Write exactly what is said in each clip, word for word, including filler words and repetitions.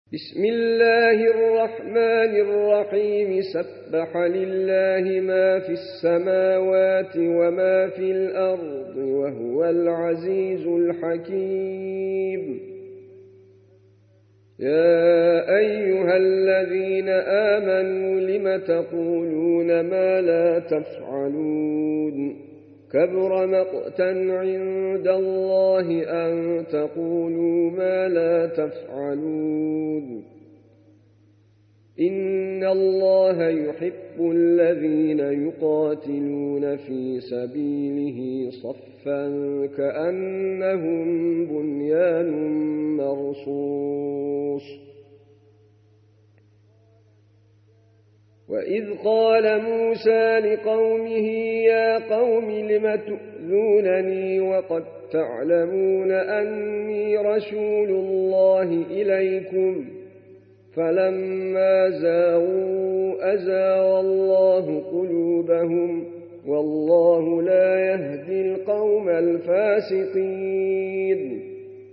بسم الله الرحمن الرحيم سبح لله ما في السماوات وما في الأرض وهو العزيز الحكيم. يا أيها الذين آمنوا لم تقولون ما لا تفعلون كبر مقتا عند الله أن تقولوا ما لا تفعلون. إن الله يحب الذين يقاتلون في سبيله صفا كأنهم بنيان مرصوص. وإذ قال موسى لقومه يا قوم لم تؤذونني وقد تعلمون أني رسول الله إليكم فلما زاغوا أزاغ الله قلوبهم والله لا يهدي القوم الفاسقين.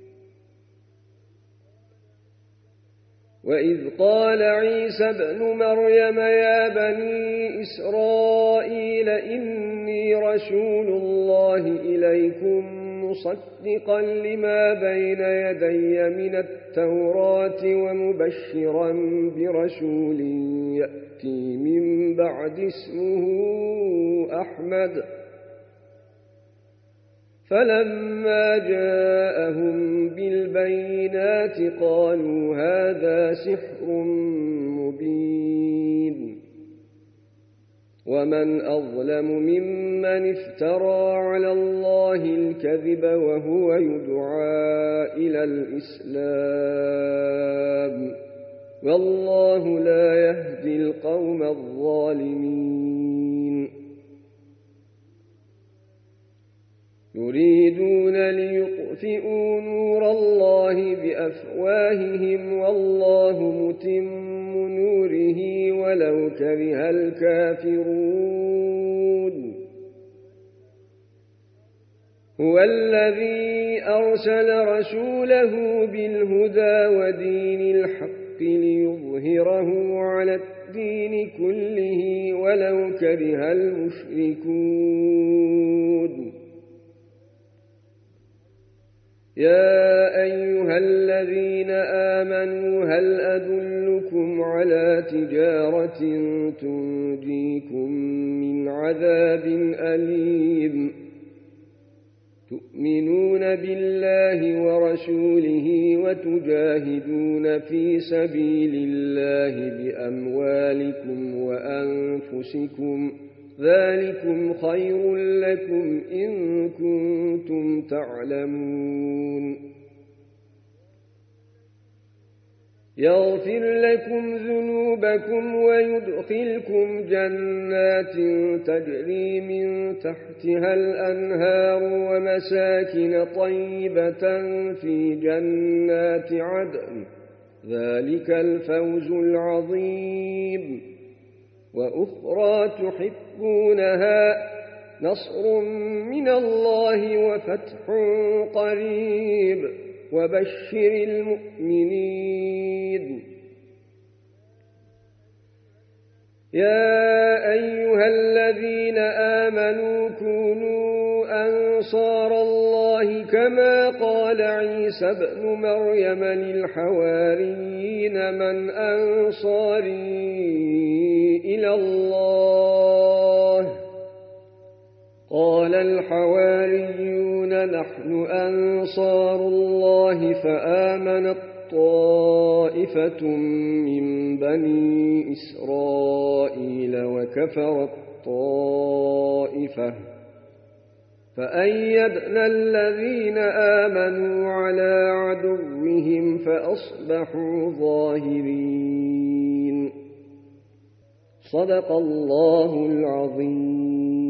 وإذ قال عيسى ابن مريم يا بني إسرائيل إني رسول الله إليكم مصدقا لما بين يدي من التوراة ومبشرا برسول يأتي من بعد اسمه أحمد. فلما جاءهم بالبينات قالوا هذا سحر مبين. ومن أظلم ممن افترى على الله الكذب وهو يدعى إلى الإسلام والله لا يهدي القوم الظالمين. يريدون ليطفئوا نور الله بأفواههم والله متم نوره ولو كره الكافرون. هو الذي أرسل رسوله بالهدى ودين الحق ليظهره على الدين كله ولو كره المشركون. يا أيها الذين آمنوا هل أدلكم على تجارة تنجيكم من عذاب أليم تؤمنون بالله ورسوله وتجاهدون في سبيل الله بأموالكم وأنفسكم ذلكم خير لكم إن كنتم تعلمون. يغفر لكم ذنوبكم ويدخلكم جنات تجري من تحتها الأنهار ومساكن طيبة في جنات عدن ذلك الفوز العظيم. وأخرى تحبونها نصر من الله وفتح قريب وبشر المؤمنين. يا أيها الذين آمنوا كونوا أنصار الله كما قال عيسى ابن مريم للحواريين من أنصاري إلى الله قال الحواريون نحن أنصار الله فآمنت طائفة من بني إسرائيل وكفرت طائفة فأيدنا الذين آمنوا على عدوهم فأصبحوا ظاهرين. صدق الله العظيم.